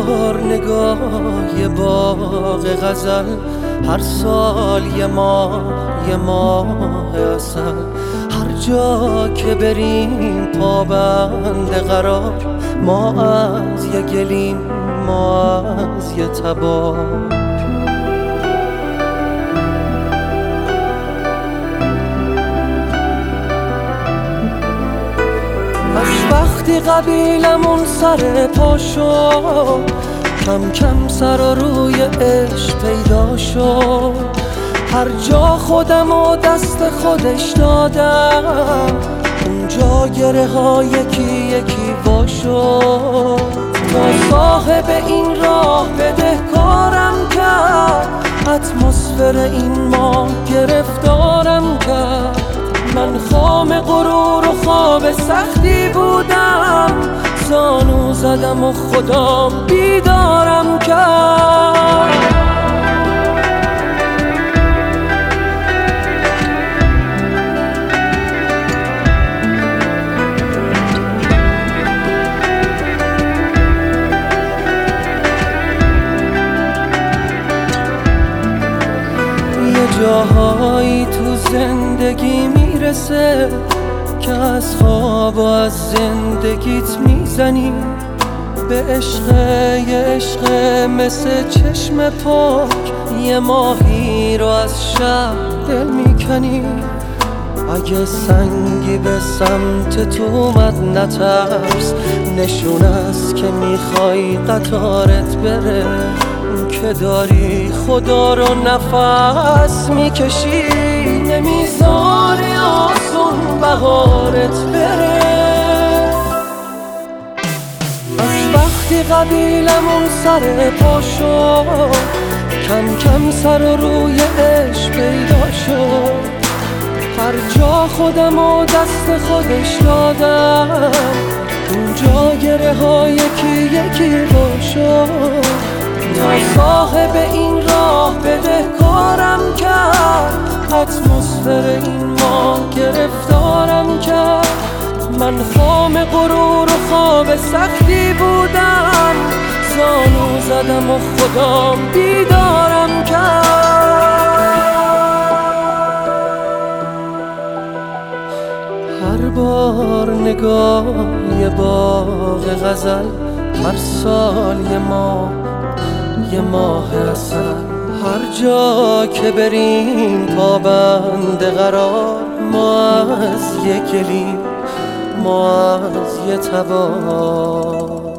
بار نگاه یه باغ غزل، هر سال یه ماه عسل. هر جا که بریم پابند قرار، ما از یه گلیم، ما از یه تبار. از وقتی قبیلمون سر پا شد، کم کم سر و روی عشق پیدا شد. هر جا خودم و دست خودش دادم، اونجا گره ها یکی یکی وا شد. تا صاحب این راه بدهکارم کرد، اتمسفر این ماه گرفتارم کرد. من خام غرور و خواب سختی بودم، زانو زدم و خدام بیدارم کرد. جاهایی تو زندگی میرسه که از خواب و از زندگیت میزنی به عشق. یه عشق مثل چشم پاک، یه ماهی رو از شب دل میکنی. اگه سنگی به سمت تو اومد نترس، نشون است که میخوای قطارت بره. که داری خدا رو نفس میکشی، نمیذاری آسون بهارت بره. از وقتی قبیلمون سر پا شد، کم کم سر و روی عشق پیدا شد. هر جا خودم و دست خودش دادم، اونجا گره ها یکی یکی وا شد. تا صاحب این راه بدهکارم کرد، اتمسفر این ماه گرفتارم کرد. من خام غرور و خواب سختی بودم، زانو زدم و خدام بیدارم کرد. هر بار نگاه یه باغ غزل، هر سال یه ماه عسل. هر جا که بریم پابند قرار، ما از یه گلیم، ما از یه تبار.